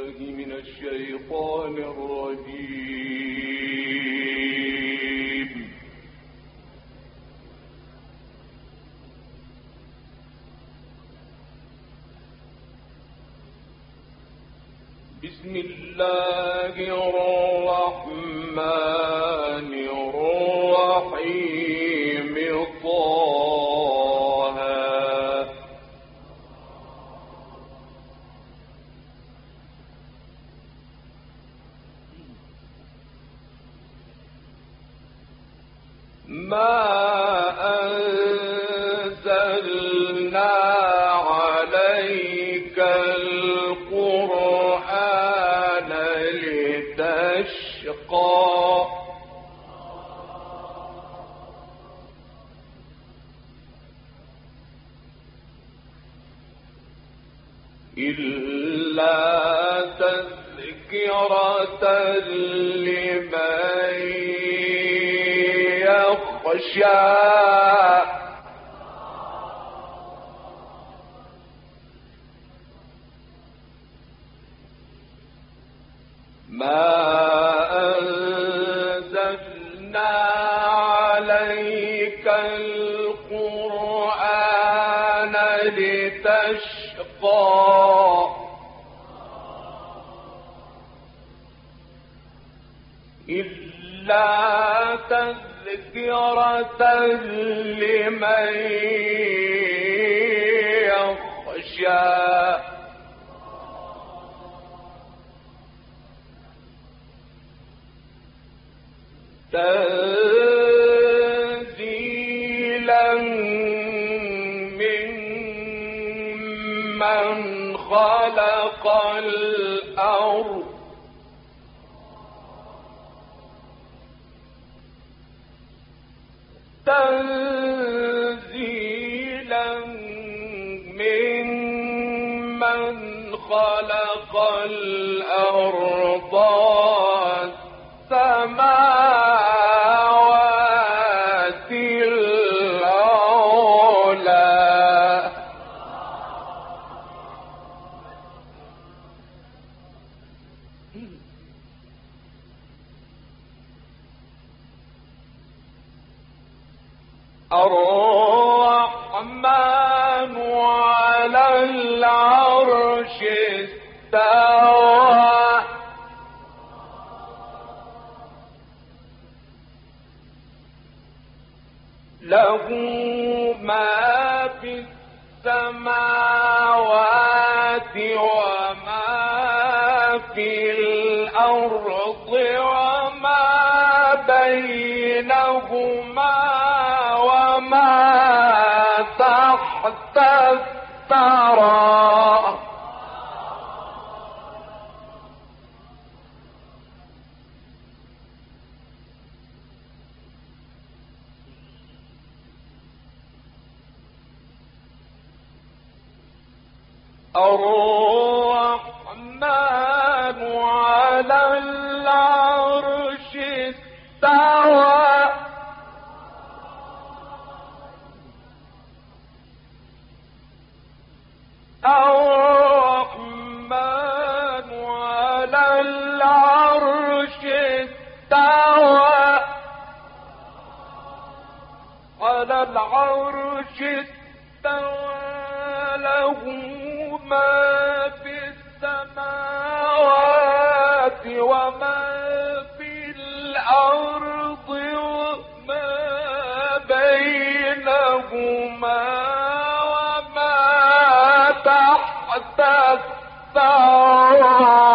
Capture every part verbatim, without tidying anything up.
بالله من الشيطان الرجيم. بسم الله الرحمن الرحيم. طه ما أنزلنا عليك القرآن لتشقى إلا تذكرة لمن يخشى. ما أنزلنا عليك القرآن لتشقى إلا تذكرة لمن يخشى. تنزيلا ممن خلق الأرض تنزيلا ممن خلق الأرض والسماوات العلى. الرحمن على العرش استوى له ما في السماوات وما في الأرض وما بينهما وما تحت الثرى. الرحمن على العرش استوى الرحمن على العرش استوى على العرش استوى له ما في السماوات وما في الأرض وما بينهما وما تحت الثرى.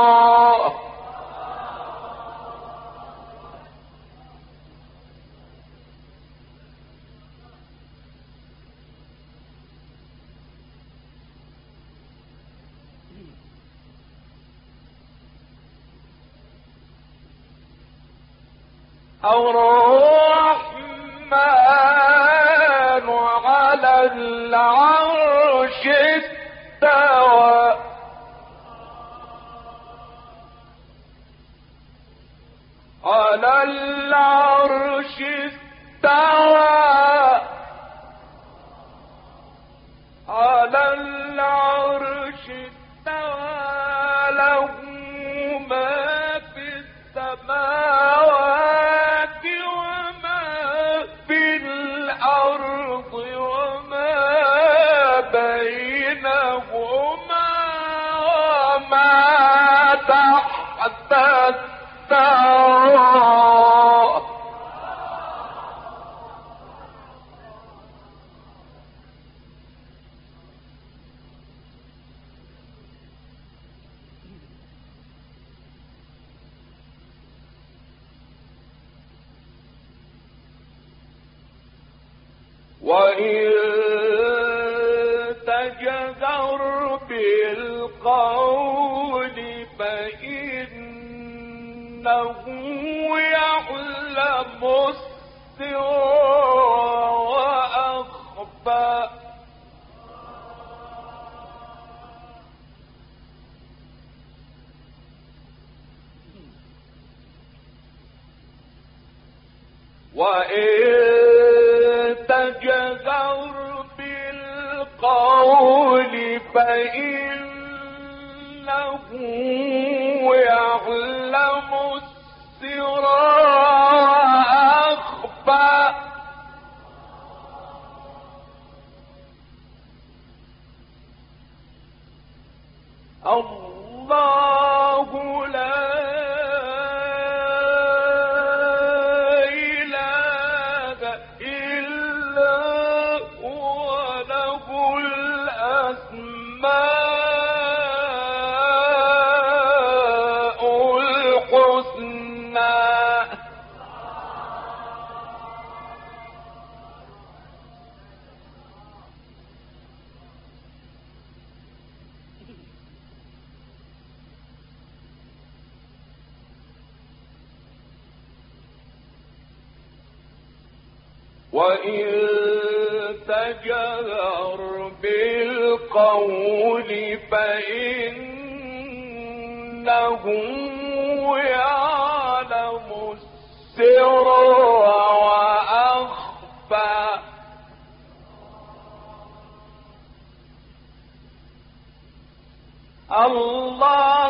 الرحمن على العرش استوى على العرش استوى على العرش استوى له وإن تجهر بالقول فإنه يعلم السر وأخفى. وإن تجهر بالقول فإنه يعلم السر وأخفى. الله لا وإن تجهر بالقول فإنه يعلم السر وأخفى. الله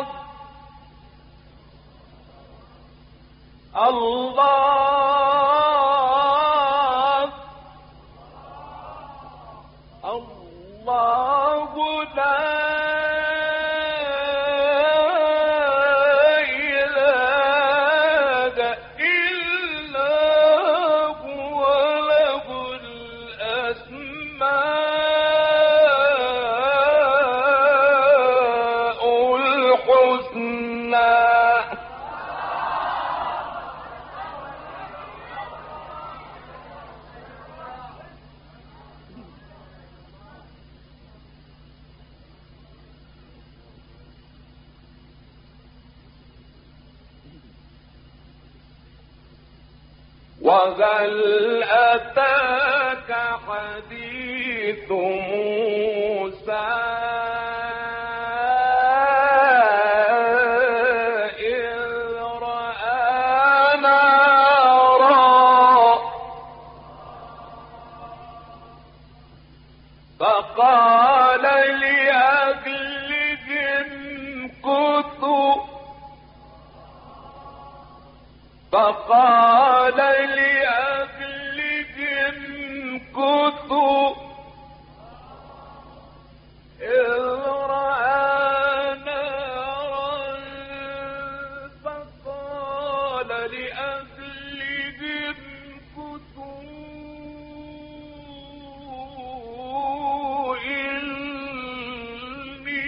الله الله لا إله إلا هو له الأسماء الحسنى. وهل أتاك حديث موسى إذ رأى نارا فقال لأهلهم كثوا فقال لأهلهم كثوا إذ رأى نارا فقال لأهلهم كثوا إني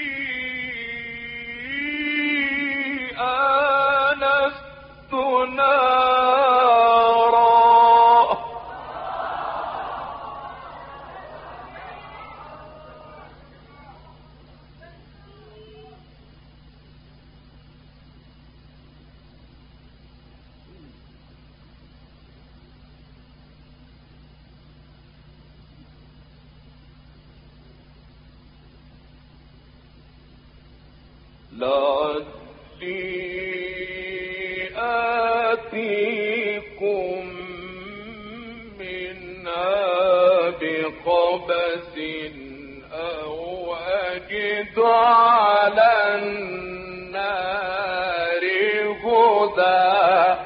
آنست نارا. لعلي آتيكم منها بقبس أو أجد على النار هدى.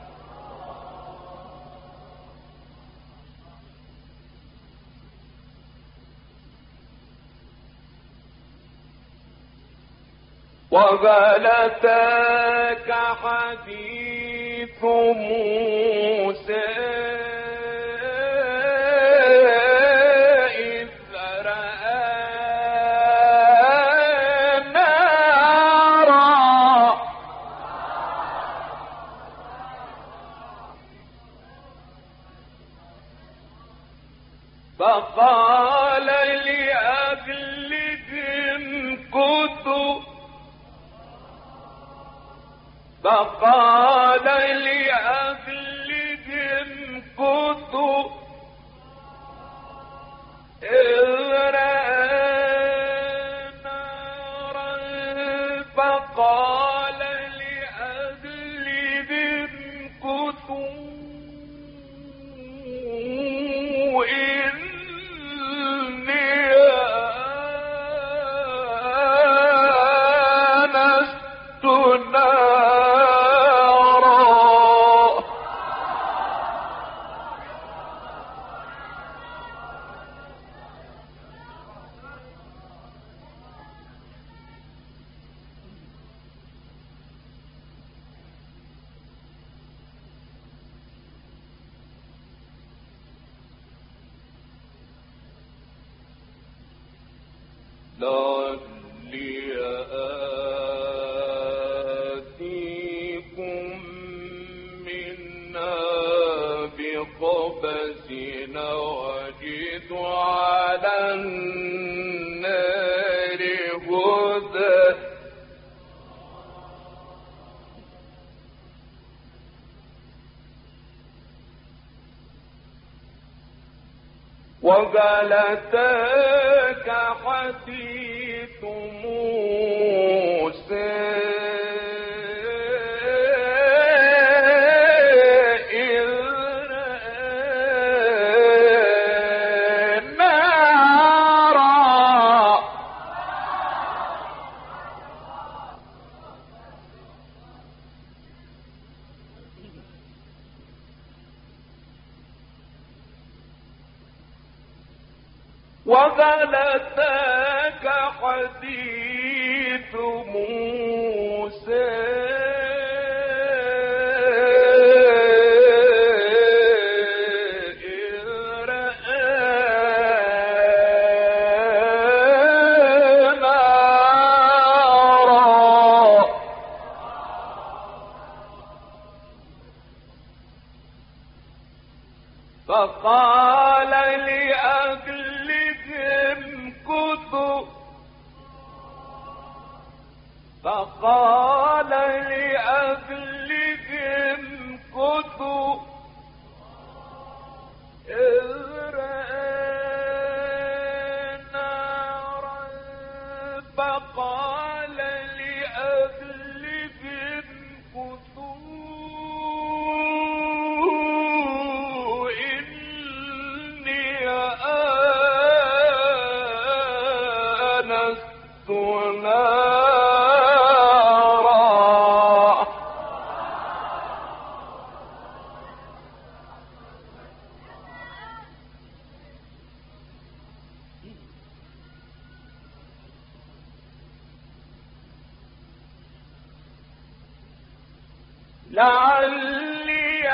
وهل أتاك حديث موسى إذ رأى نارا فقال لأهلهم كثوا إذ رأى نارا فقال لأهلهم كثوا إني آنست نارا لعلي آتيكم منها بقبس وأجد على النار هدى وقال أتاك حديث موسى إذ رأى نارا وقال أتاك حديث موسى إذ رأى نارا فقال لأهلهم كثوا فقال لأهلهم كثوا إذ رأى نارا فقال لأهلهم كثوا إني آنست نارا لعلي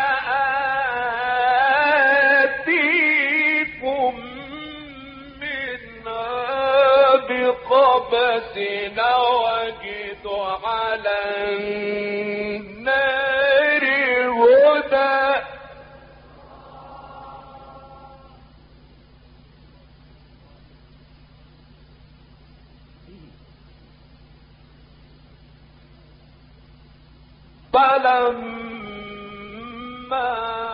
آتيكم منها بقبس وأجد على النار هدى فلما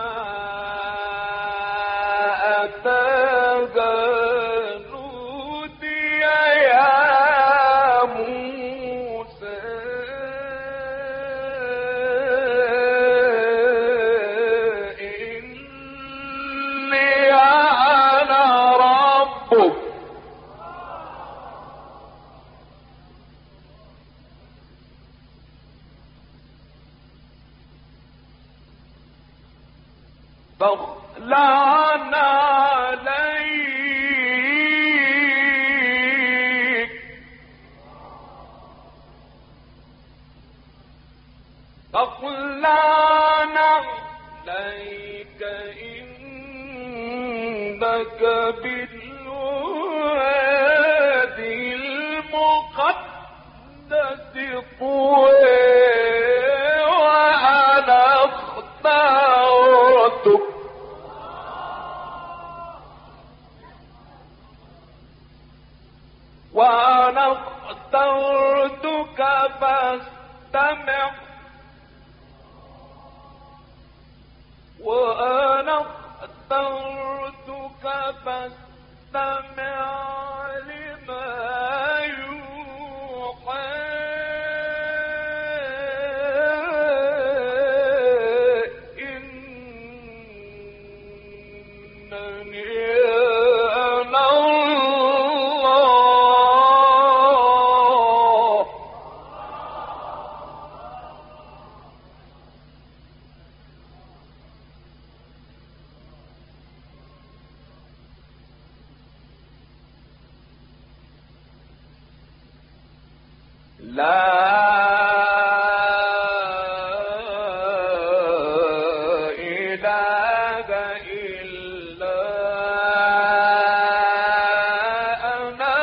أتاها نودي يا موسى إني أنا ربك فاخلعن عليك فاخلعن عليك إنك بالوادي المقدس طوى وأنا اخترتك وأنا اخترتك فاستمع وأنا اخترتك فاستمع لما يوحى إنني أنا الله. لا إله إلا أنا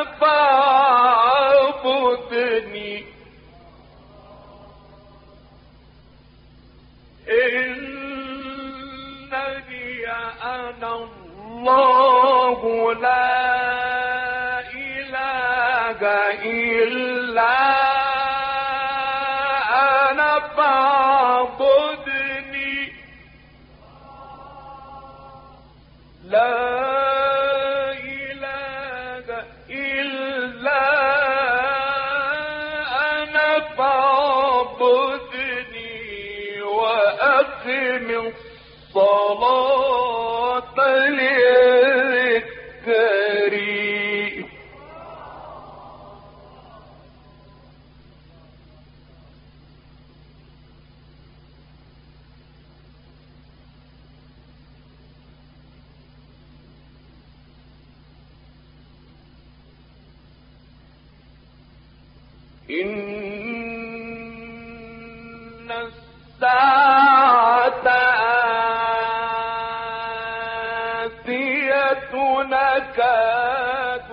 فاعبدني إنني أنا الله لا إله إلا أنا فاعبدني لا إله إلا أنا فاعبدني وأقم الصلاة لذكري. إن الساعة آتية نكاد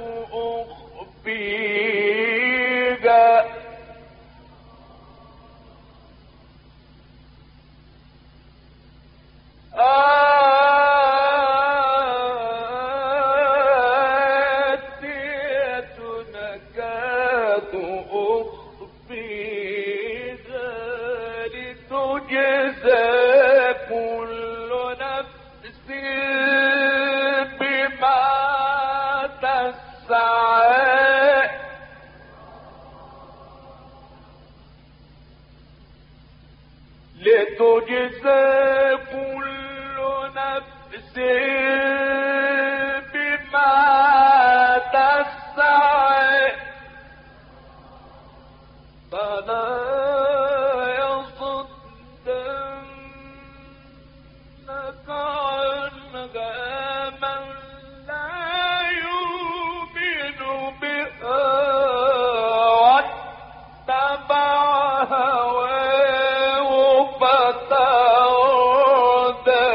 أخفيها آتية نكاد أخفيها لتجزى كل نفس بما تسعى لتجزى كل نفس بما تسعى فلا يصدنك عنها من لا يؤمن بها واتبع هواه فتردى.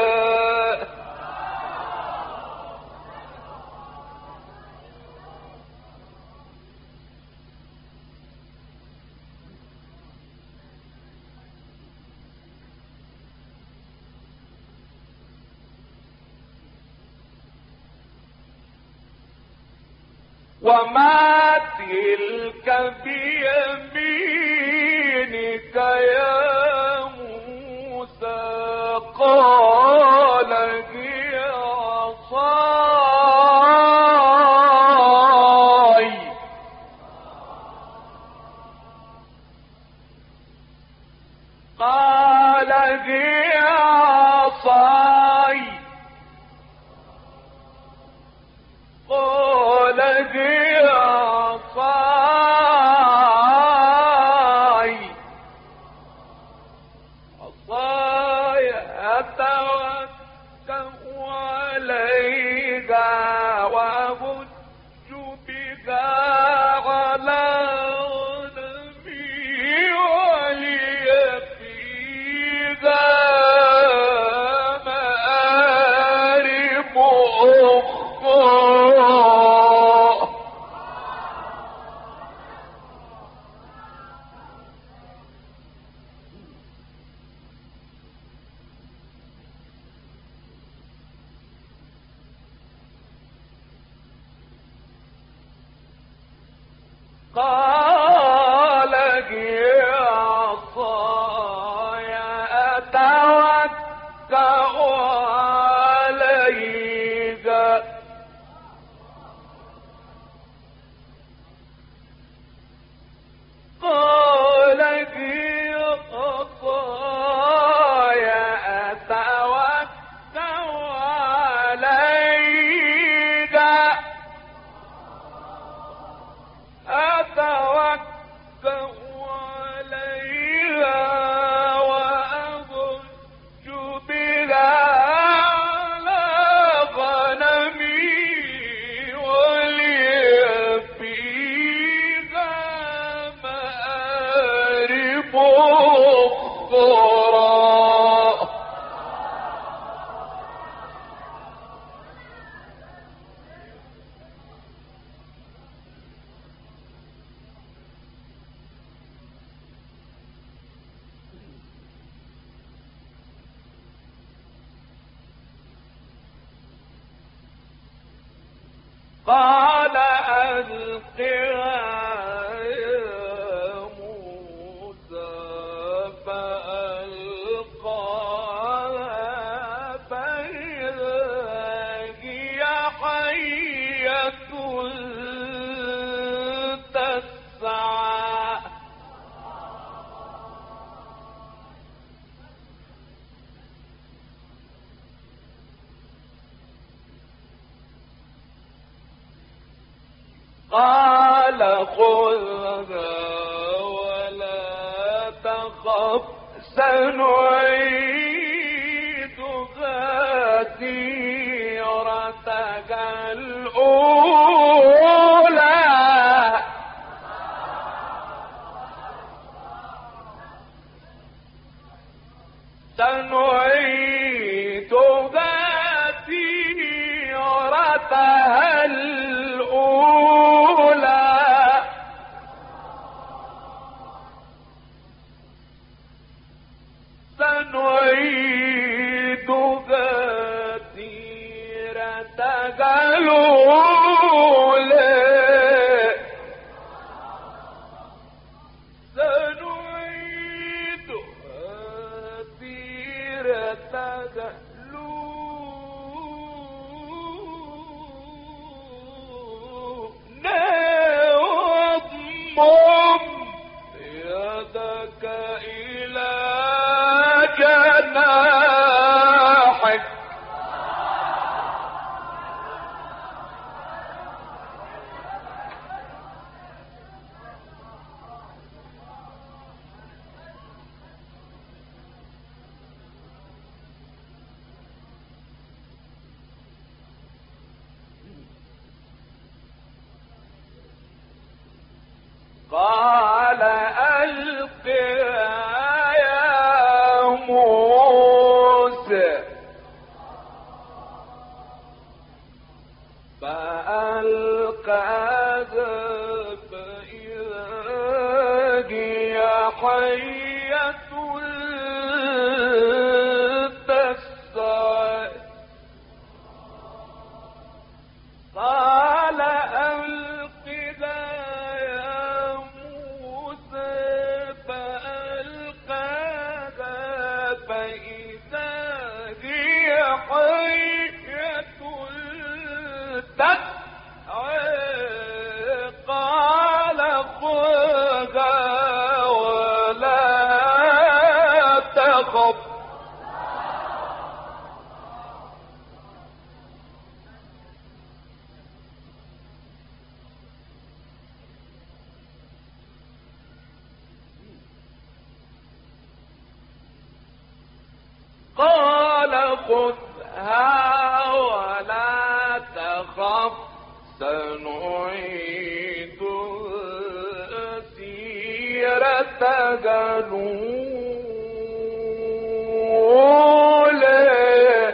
وما تلك بيمينك يا موسى قال هي عصاي قال هي عصاي قال هي عصاي عصاي أتوكأ عليها وأهج بها على غنمي ولي فيها مآرب أخرى. قال يا عصاي أتوكأ قال ألقها يا موسى فألقاها فإذا هي حية تسعى قال خذها ولا تخف سنعيدها سيرتها الأولى سنعيدها سيرتها الأولى سنعيدها سيرتها الأولى سنعيدها سيرتها واضمم يدك إلى جناحك قال ألقها يا موسى فألقاها فإذا هي حية تسعى قال ألقها يا موسى فألقاها فإذا هي حية تسعى قال خذها ولا تخف قال خذها ولا تخف سنعيدها سيرتها الأولى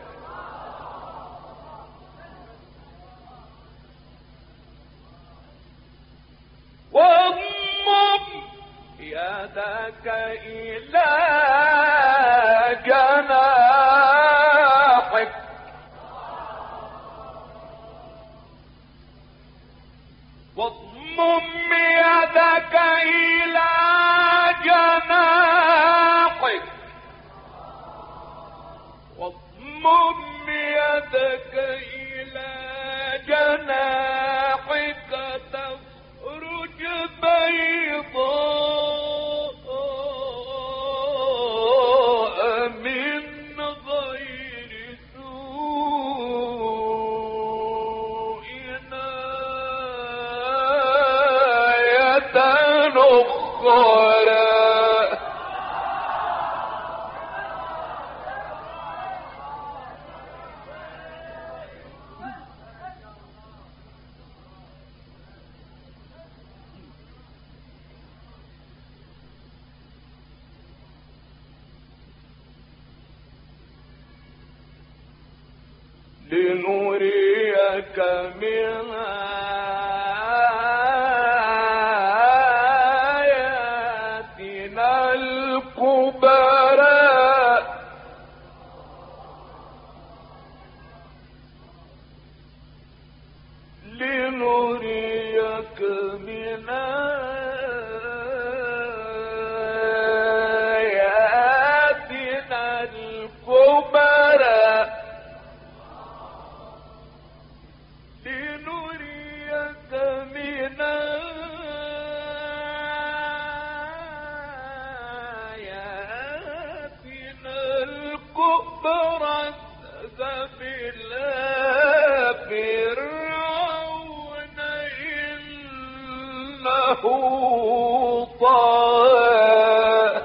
واضمم يدك إلى جناحك واضمم يدك إلى جناحك واضمم يدك إلى جناحك تخرج بيضاء من غير سوء آية أخرى لنريك من آياتنا الكبرى له طه.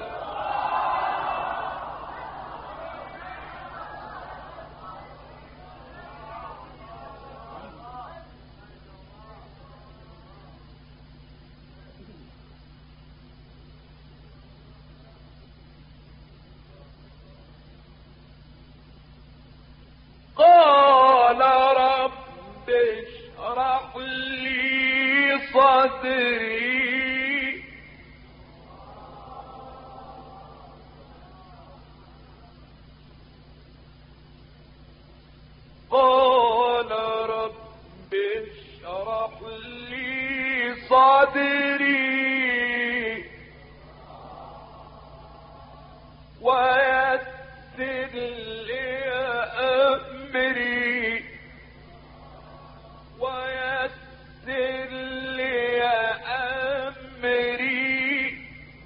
قال رب اشرح لي صدري قال رب اشرح لي صدري ويسر لي أمري ويسر لي أمري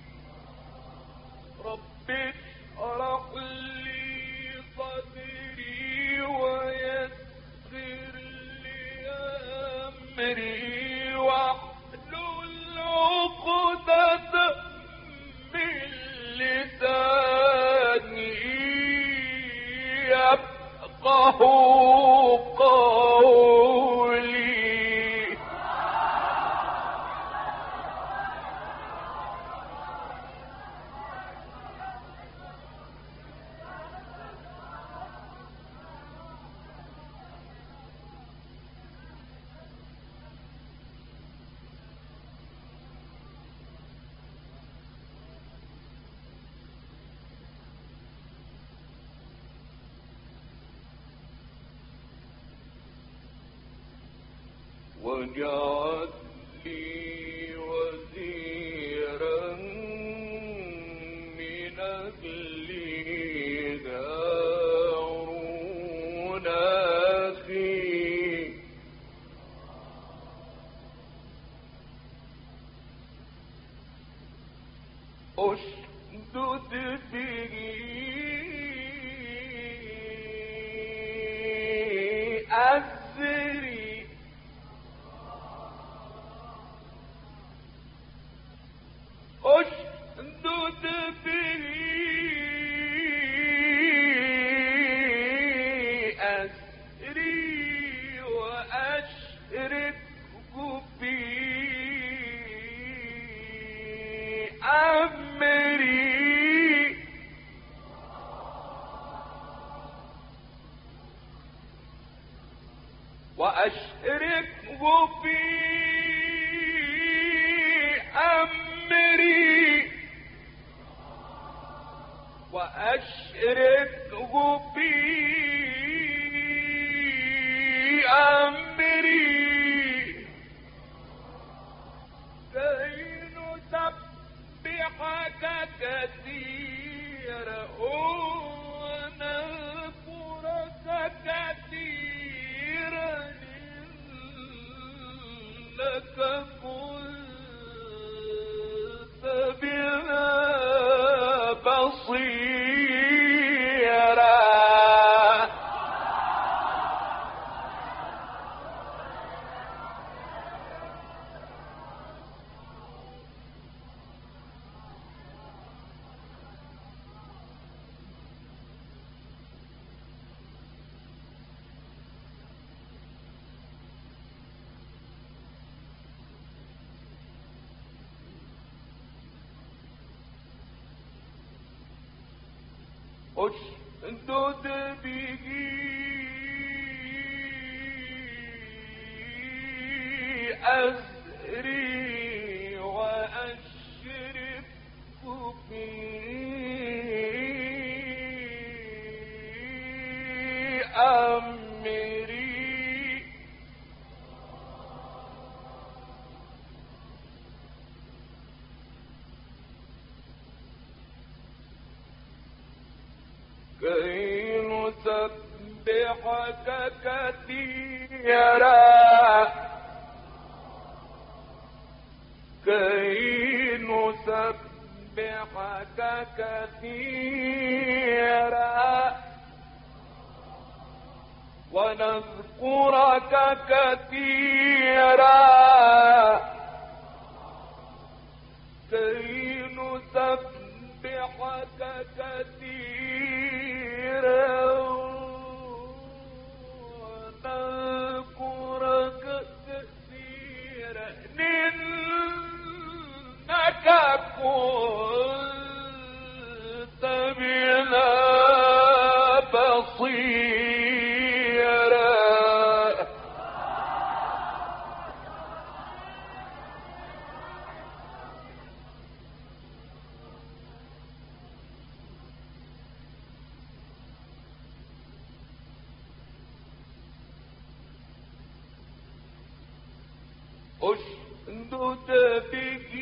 رب اشرح لي صدري ويسر لي أمري واحلل عقدة من لساني يفقه قولي. واجعل لي وزيرا من أهلي هارون أخي أشدد به أزري أشدد به أزري وأشركه في أمري وأشركه في أمري وأشركه في أمري كي نسبحك كثيرا ونذكرك كثيرا إنك كنت بنا بصيرا. أشدد به أزري وأشركه في أمري كي نسبحك كثيرا كي نسبحك كثيرا ونذكرك كثيرا كي نسبحك كثيرا ونذكرك كثيرا إنك كنت بنا بصيرا. أشدد به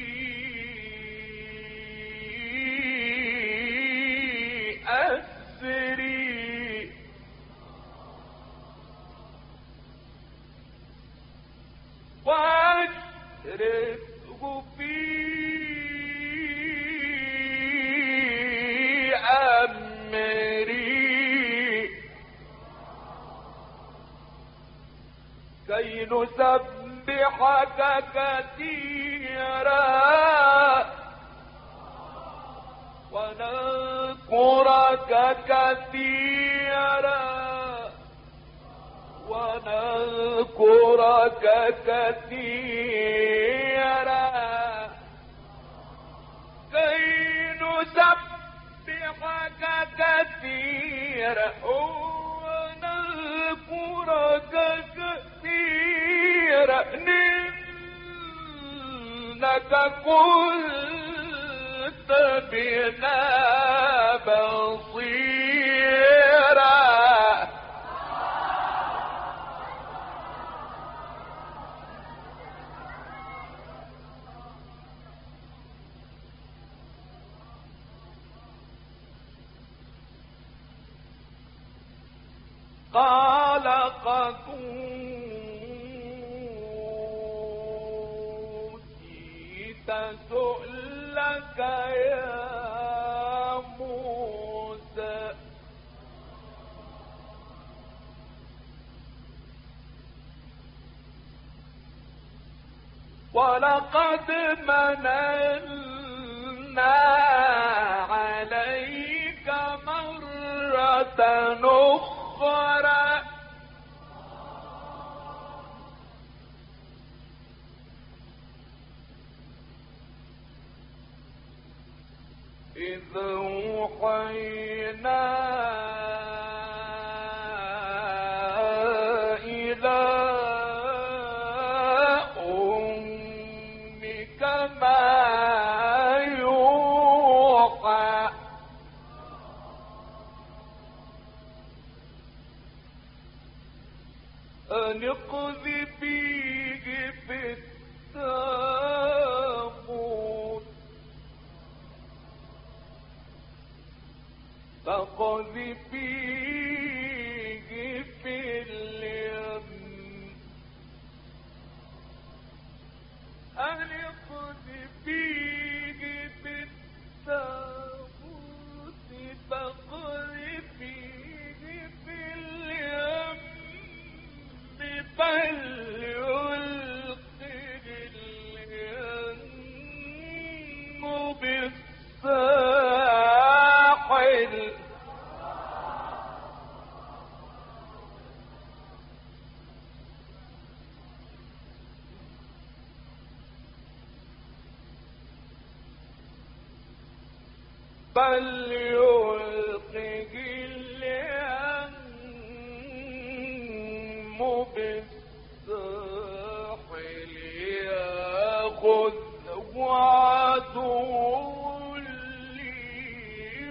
أسري وأشركه في أمري كي نسبحك كثيرا ونذكرك كثيرا ونذكرك كثيرا كي نسبحك كثيرا ونذكرك كثيرا إنك كنت بنا بصيرا. قال قد أوتيت سؤلك يا موسى ولقد مننا عليك مرة أخرى إذ أوحينا إلى أمك ما يوحى أن اقذفيه في التابوت فاقذفيه في اليم أن اقذفيه في التابوت فاقذفيه في اليم فليلقه اليم بالساحل فليلقه اليم بالساحل يأخذه عدو لي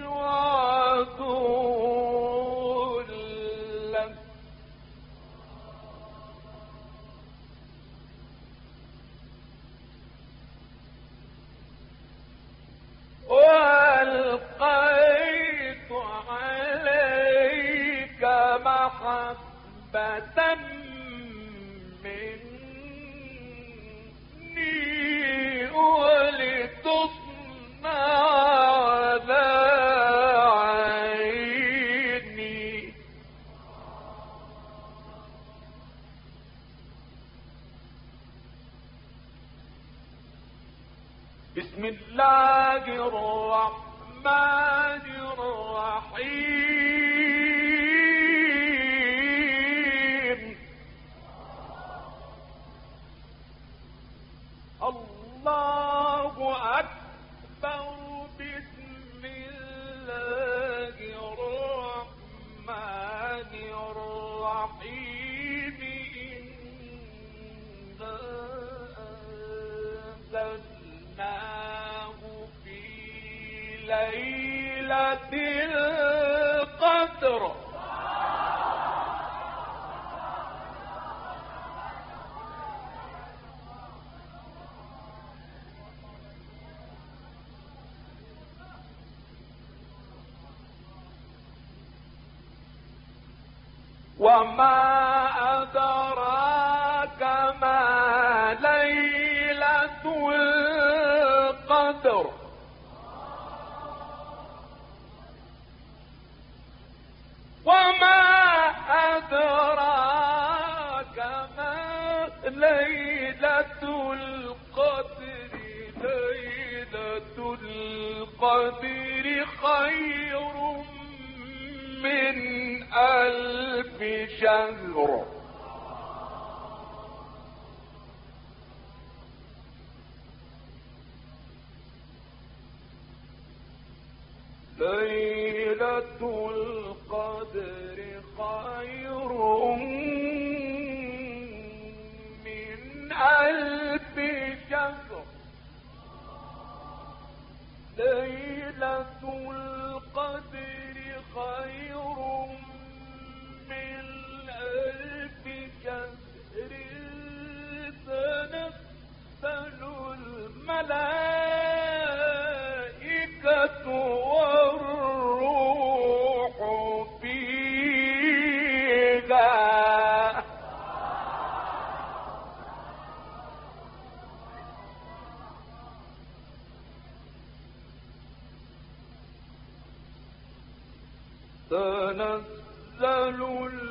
وعدو له وألقيت بسم الله الرحمن الرحيم. الله أكبر. بسم الله الرحمن الرحيم. إنا أنزلناه في ليلة القدر. وما أدراك ما ليلة القدر. وما أدراك ما ليلة القدر. ليلة القدر خير من ألف شهر. ليلة القدر خير من ألف شهر. ليلة القدر خير من ألف شهر. تنزل الملائكة والروح فيها. تنزل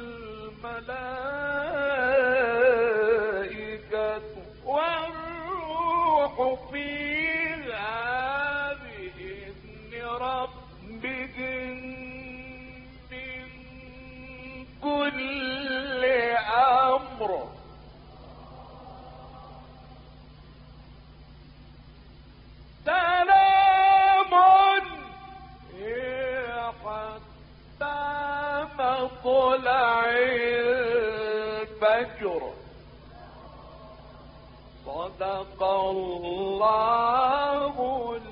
الملائكة والروح فيها بإذن ربهم من كل أمر. سلام هي حتى مطلع الفجر. صدق الله